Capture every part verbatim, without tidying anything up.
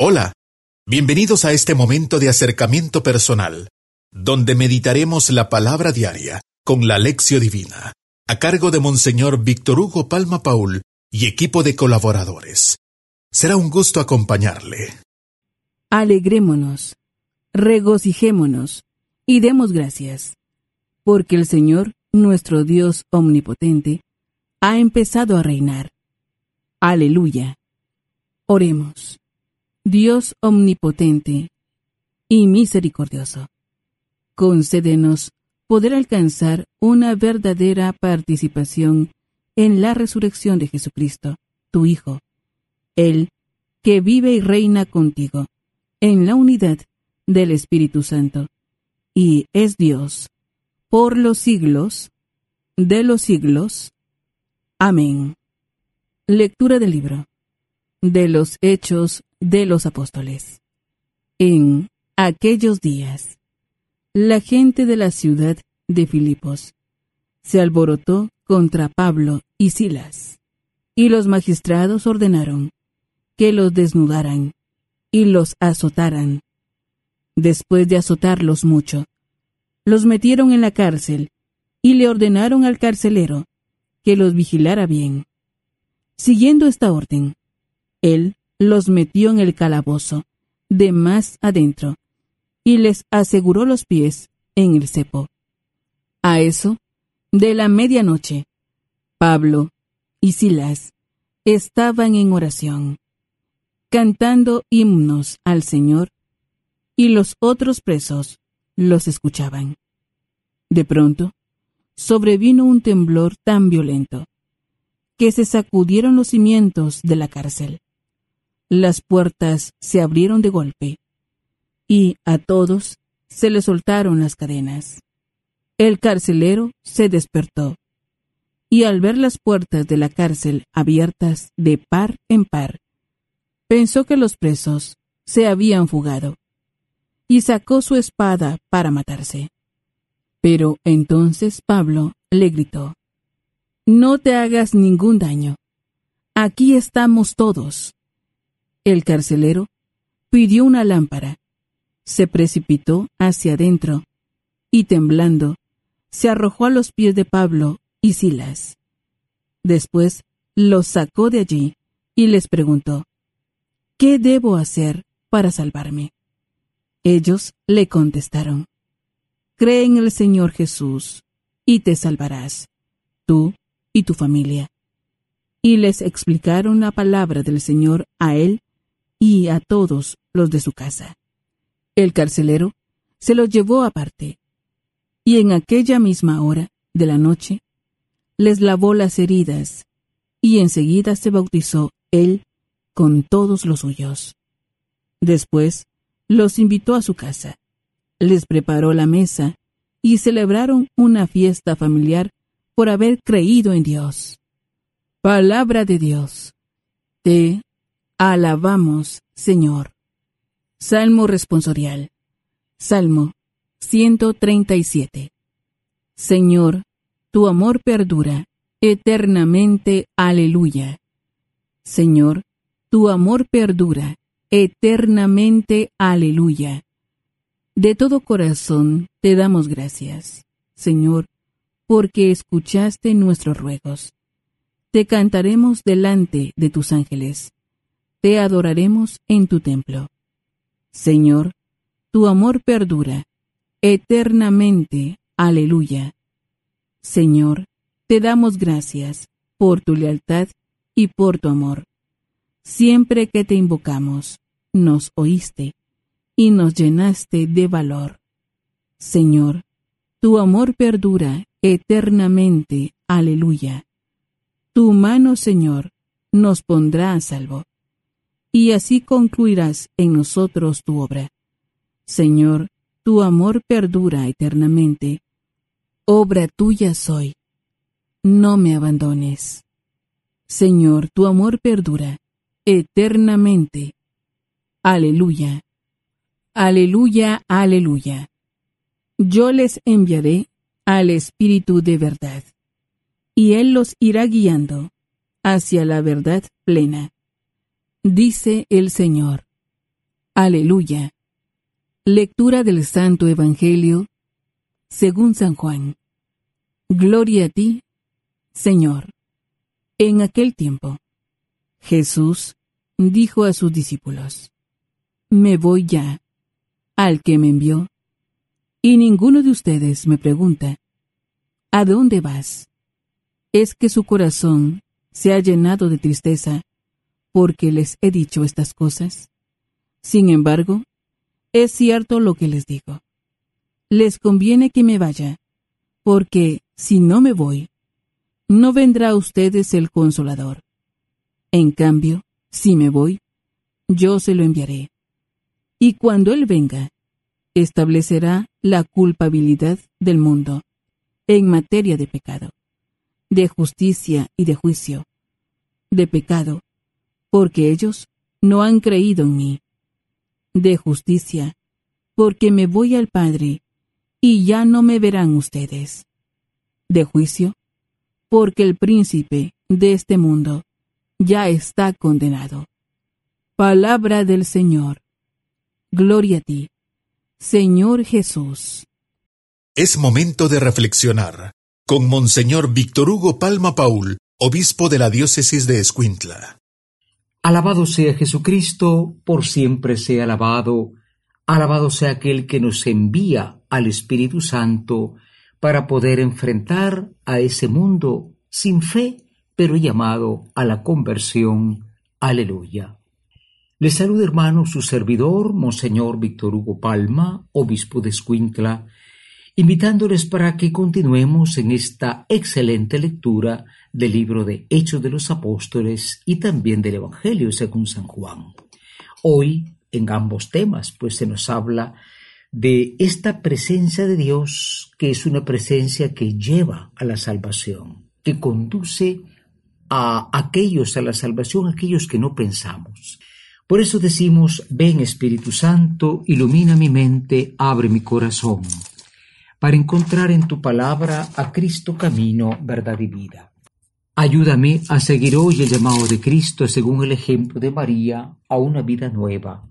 Hola, bienvenidos a este momento de acercamiento personal, donde meditaremos la palabra diaria con la Lección Divina, a cargo de Monseñor Víctor Hugo Palma Paul y equipo de colaboradores. Será un gusto acompañarle. Alegrémonos, regocijémonos y demos gracias, porque el Señor, nuestro Dios omnipotente, ha empezado a reinar. Aleluya. Oremos. Dios omnipotente y misericordioso, concédenos poder alcanzar una verdadera participación en la resurrección de Jesucristo, tu Hijo, Él que vive y reina contigo en la unidad del Espíritu Santo, y es Dios por los siglos de los siglos. Amén. Lectura del libro de los Hechos de los Apóstoles. En aquellos días, la gente de la ciudad de Filipos se alborotó contra Pablo y Silas, y los magistrados ordenaron que los desnudaran y los azotaran. Después de azotarlos mucho, los metieron en la cárcel y le ordenaron al carcelero que los vigilara bien. Siguiendo esta orden, él los metió en el calabozo de más adentro y les aseguró los pies en el cepo. A eso de la medianoche, Pablo y Silas estaban en oración, cantando himnos al Señor, y los otros presos los escuchaban. De pronto, sobrevino un temblor tan violento que se sacudieron los cimientos de la cárcel. Las puertas se abrieron de golpe, y a todos se les soltaron las cadenas. El carcelero se despertó, y al ver las puertas de la cárcel abiertas de par en par, pensó que los presos se habían fugado, y sacó su espada para matarse. Pero entonces Pablo le gritó: «No te hagas ningún daño. Aquí estamos todos». El carcelero pidió una lámpara, se precipitó hacia adentro y, temblando, se arrojó a los pies de Pablo y Silas. Después los sacó de allí y les preguntó: «¿Qué debo hacer para salvarme?». Ellos le contestaron: «Cree en el Señor Jesús y te salvarás, tú y tu familia». Y les explicaron la palabra del Señor a él y a todos los de su casa. El carcelero se los llevó aparte, y en aquella misma hora de la noche les lavó las heridas, y enseguida se bautizó él con todos los suyos. Después los invitó a su casa, les preparó la mesa, y celebraron una fiesta familiar por haber creído en Dios. Palabra de Dios. Te alabamos, Señor. Salmo responsorial. Salmo ciento treinta y siete. Señor, tu amor perdura eternamente. Aleluya. Señor, tu amor perdura eternamente. Aleluya. De todo corazón te damos gracias, Señor, porque escuchaste nuestros ruegos. Te cantaremos delante de tus ángeles. Te adoraremos en tu templo. Señor, tu amor perdura eternamente. Aleluya. Señor, te damos gracias por tu lealtad y por tu amor. Siempre que te invocamos, nos oíste y nos llenaste de valor. Señor, tu amor perdura eternamente. Aleluya. Tu mano, Señor, nos pondrá a salvo, y así concluirás en nosotros tu obra. Señor, tu amor perdura eternamente. Obra tuya soy. No me abandones. Señor, tu amor perdura eternamente. Aleluya. Aleluya, aleluya. Yo les enviaré al Espíritu de verdad, y Él los irá guiando hacia la verdad plena, dice el Señor. Aleluya. Lectura del Santo Evangelio según San Juan. Gloria a ti, Señor. En aquel tiempo, Jesús dijo a sus discípulos: Me voy ya al que me envió, y ninguno de ustedes me pregunta: ¿A dónde vas? Es que su corazón se ha llenado de tristeza porque les he dicho estas cosas. Sin embargo, es cierto lo que les digo. Les conviene que me vaya, porque si no me voy, no vendrá a ustedes el Consolador. En cambio, si me voy, yo se lo enviaré. Y cuando Él venga, establecerá la culpabilidad del mundo en materia de pecado, de justicia y de juicio. De pecado, porque ellos no han creído en mí. De justicia, porque me voy al Padre, y ya no me verán ustedes. De juicio, porque el príncipe de este mundo ya está condenado. Palabra del Señor. Gloria a ti, Señor Jesús. Es momento de reflexionar con Monseñor Víctor Hugo Palma Paul, obispo de la diócesis de Escuintla. Alabado sea Jesucristo, por siempre sea alabado. Alabado sea aquel que nos envía al Espíritu Santo para poder enfrentar a ese mundo sin fe, pero llamado a la conversión. Aleluya. Les saluda, hermano, su servidor, Monseñor Víctor Hugo Palma, obispo de Escuintla, invitándoles para que continuemos en esta excelente lectura del libro de Hechos de los Apóstoles y también del Evangelio según San Juan. Hoy, en ambos temas, pues se nos habla de esta presencia de Dios, que es una presencia que lleva a la salvación, que conduce a aquellos a la salvación, a aquellos que no pensamos. Por eso decimos: ven Espíritu Santo, ilumina mi mente, abre mi corazón, para encontrar en tu palabra a Cristo camino, verdad y vida. Ayúdame a seguir hoy el llamado de Cristo según el ejemplo de María a una vida nueva.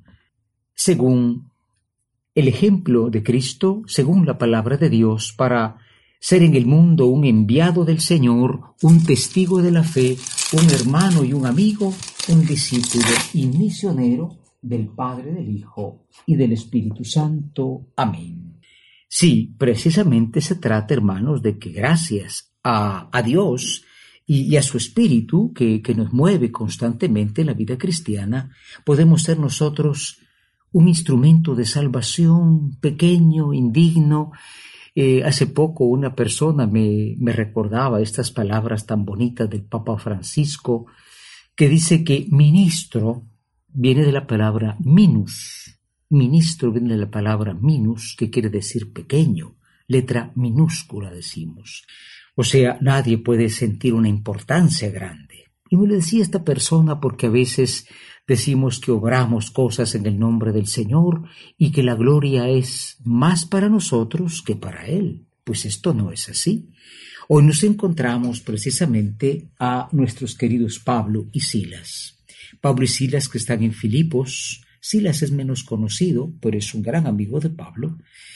Según el ejemplo de Cristo, según la palabra de Dios, para ser en el mundo un enviado del Señor, un testigo de la fe, un hermano y un amigo, un discípulo y misionero del Padre, del Hijo y del Espíritu Santo. Amén. Sí, precisamente se trata, hermanos, de que gracias a, a Dios y, y a su Espíritu, que, que nos mueve constantemente en la vida cristiana, podemos ser nosotros un instrumento de salvación pequeño, indigno. Eh, hace poco una persona me, me recordaba estas palabras tan bonitas del Papa Francisco, que dice que ministro viene de la palabra minus. Ministro viene de la palabra minus, que quiere decir pequeño, letra minúscula decimos. O sea, nadie puede sentir una importancia grande. Y me lo decía esta persona porque a veces decimos que obramos cosas en el nombre del Señor y que la gloria es más para nosotros que para Él. Pues esto no es así. Hoy nos encontramos precisamente a nuestros queridos Pablo y Silas. Pablo y Silas, que están en Filipos. Silas es menos conocido, pero es un gran amigo de Pablo,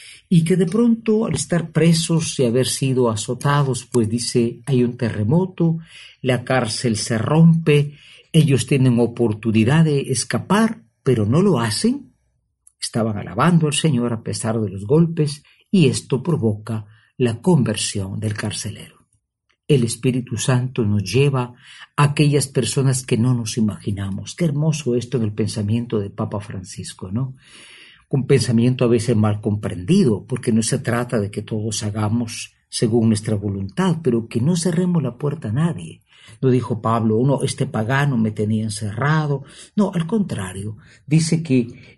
y que de pronto, al estar presos y haber sido azotados, pues dice, hay un terremoto, la cárcel se rompe, ellos tienen oportunidad de escapar, pero no lo hacen. Estaban alabando al Señor a pesar de los golpes, y esto provoca la conversión del carcelero. El Espíritu Santo nos lleva a aquellas personas que no nos imaginamos. Qué hermoso esto en el pensamiento del Papa Francisco, ¿no? Un pensamiento a veces mal comprendido, porque no se trata de que todos hagamos según nuestra voluntad, pero que no cerremos la puerta a nadie. No dijo Pablo, no, este pagano me tenía encerrado. No, al contrario, dice que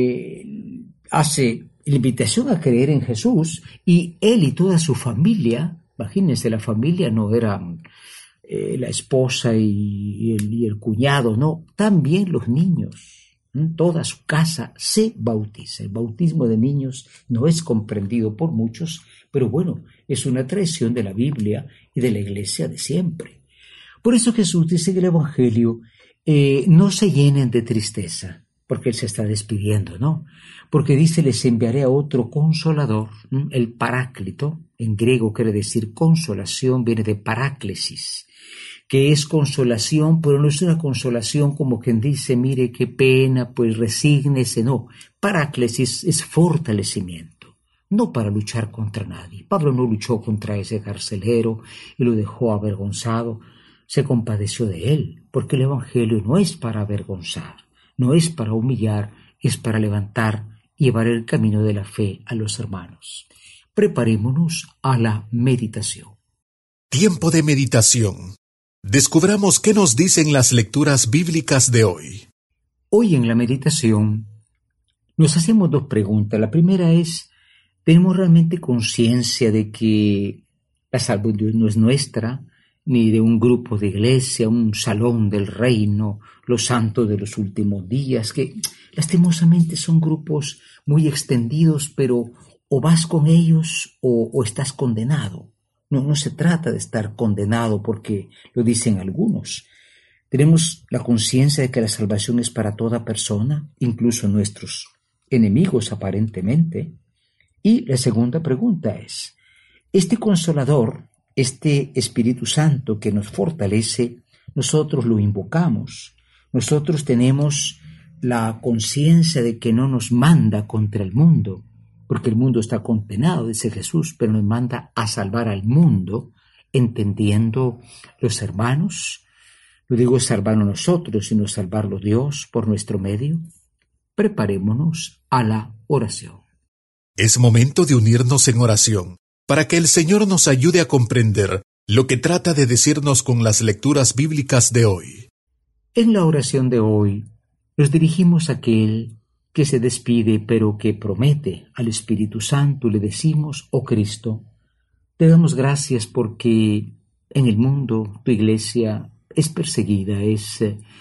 le hace la invitación a creer en Jesús, y él y toda su familia. Imagínense, la familia no eran eh, la esposa y, y, el, y el cuñado, no, también los niños, ¿m? Toda su casa se bautiza. El bautismo de niños no es comprendido por muchos, pero bueno, es una tradición de la Biblia y de la Iglesia de siempre. Por eso Jesús dice en el Evangelio, eh, no se llenen de tristeza, porque Él se está despidiendo, ¿no? Porque dice, les enviaré a otro consolador, ¿m? El paráclito, en griego quiere decir consolación, viene de paráclesis, que es consolación, pero no es una consolación como quien dice, mire qué pena, pues resígnese, no. Paráclesis es fortalecimiento, no para luchar contra nadie. Pablo no luchó contra ese carcelero y lo dejó avergonzado, se compadeció de él, porque el Evangelio no es para avergonzar, no es para humillar, es para levantar y llevar el camino de la fe a los hermanos. Preparémonos a la meditación. Tiempo de meditación. Descubramos qué nos dicen las lecturas bíblicas de hoy. Hoy en la meditación nos hacemos dos preguntas. La primera es, ¿tenemos realmente conciencia de que la salvación no es nuestra, ni de un grupo de iglesia, un salón del reino, los santos de los últimos días, que lastimosamente son grupos muy extendidos, pero o vas con ellos o, o estás condenado? No, no se trata de estar condenado porque lo dicen algunos. Tenemos la conciencia de que la salvación es para toda persona, incluso nuestros enemigos aparentemente. Y la segunda pregunta es, ¿este Consolador, este Espíritu Santo que nos fortalece, nosotros lo invocamos? Nosotros tenemos la conciencia de que no nos manda contra el mundo, porque el mundo está condenado, dice Jesús, pero nos manda a salvar al mundo, entendiendo los hermanos. No digo salvarnos nosotros, sino salvarlo Dios por nuestro medio. Preparémonos a la oración. Es momento de unirnos en oración, para que el Señor nos ayude a comprender lo que trata de decirnos con las lecturas bíblicas de hoy. En la oración de hoy nos dirigimos a aquel que se despide pero que promete al Espíritu Santo. Le decimos, oh Cristo, te damos gracias porque en el mundo tu iglesia es perseguida, es,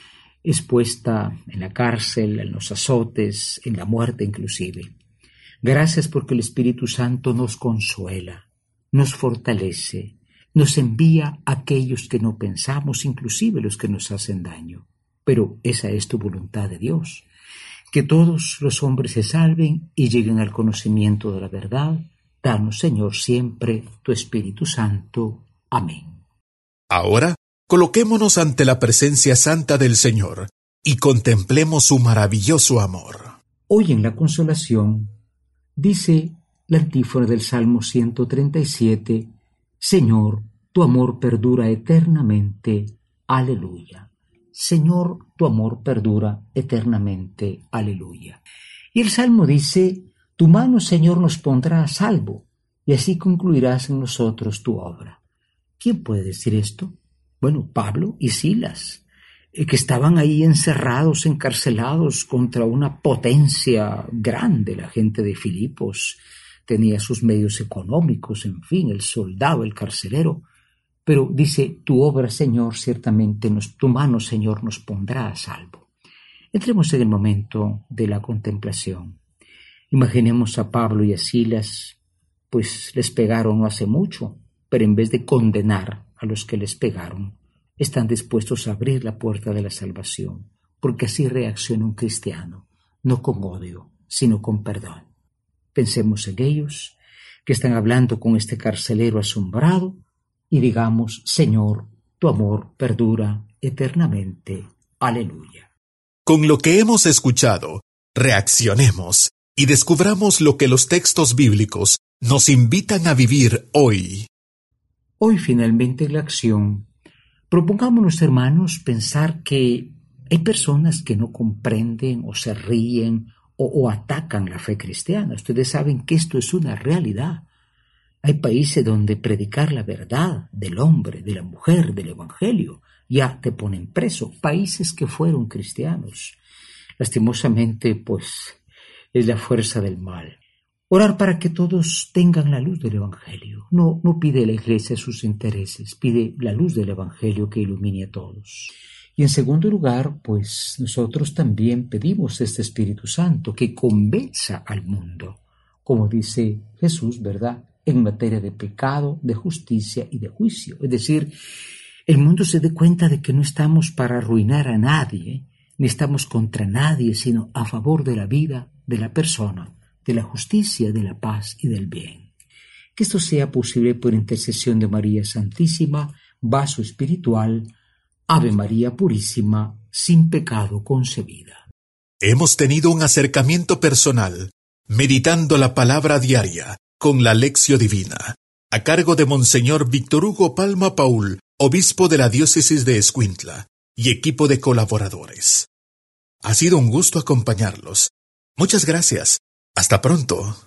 es puesta en la cárcel, en los azotes, en la muerte inclusive. Gracias porque el Espíritu Santo nos consuela, nos fortalece, nos envía a aquellos que no pensamos, inclusive los que nos hacen daño. Pero esa es tu voluntad de Dios, que todos los hombres se salven y lleguen al conocimiento de la verdad. Danos, Señor, siempre tu Espíritu Santo. Amén. Ahora, coloquémonos ante la presencia santa del Señor y contemplemos su maravilloso amor. Hoy en la consolación, dice la antífona del Salmo ciento treinta y siete, Señor, tu amor perdura eternamente. Aleluya. Señor, tu amor perdura eternamente. Aleluya. Y el Salmo dice, tu mano, Señor, nos pondrá a salvo, y así concluirás en nosotros tu obra. ¿Quién puede decir esto? Bueno, Pablo y Silas, eh, que estaban ahí encerrados, encarcelados contra una potencia grande. La gente de Filipos tenía sus medios económicos, en fin, el soldado, el carcelero. Pero dice, tu obra, Señor, ciertamente, nos, tu mano, Señor, nos pondrá a salvo. Entremos en el momento de la contemplación. Imaginemos a Pablo y a Silas, pues les pegaron no hace mucho, pero en vez de condenar a los que les pegaron, están dispuestos a abrir la puerta de la salvación, porque así reacciona un cristiano, no con odio, sino con perdón. Pensemos en ellos, que están hablando con este carcelero asombrado, y digamos, Señor, tu amor perdura eternamente. Aleluya. Con lo que hemos escuchado, reaccionemos y descubramos lo que los textos bíblicos nos invitan a vivir hoy. Hoy finalmente en la acción, propongámonos, hermanos, pensar que hay personas que no comprenden o se ríen o, o atacan la fe cristiana. Ustedes saben que esto es una realidad. Hay países donde predicar la verdad del hombre, de la mujer, del evangelio, ya te ponen preso. Países que fueron cristianos. Lastimosamente, pues, es la fuerza del mal. Orar para que todos tengan la luz del evangelio. No, no pide la iglesia sus intereses, pide la luz del evangelio que ilumine a todos. Y en segundo lugar, pues, nosotros también pedimos este Espíritu Santo que convenza al mundo, como dice Jesús, ¿verdad?, en materia de pecado, de justicia y de juicio. Es decir, el mundo se dé cuenta de que no estamos para arruinar a nadie, ni estamos contra nadie, sino a favor de la vida, de la persona, de la justicia, de la paz y del bien. Que esto sea posible por intercesión de María Santísima, vaso espiritual, Ave María Purísima, sin pecado concebida. Hemos tenido un acercamiento personal, meditando la palabra diaria con la Lección Divina, a cargo de Monseñor Víctor Hugo Palma Paul, obispo de la diócesis de Escuintla, y equipo de colaboradores. Ha sido un gusto acompañarlos. Muchas gracias. Hasta pronto.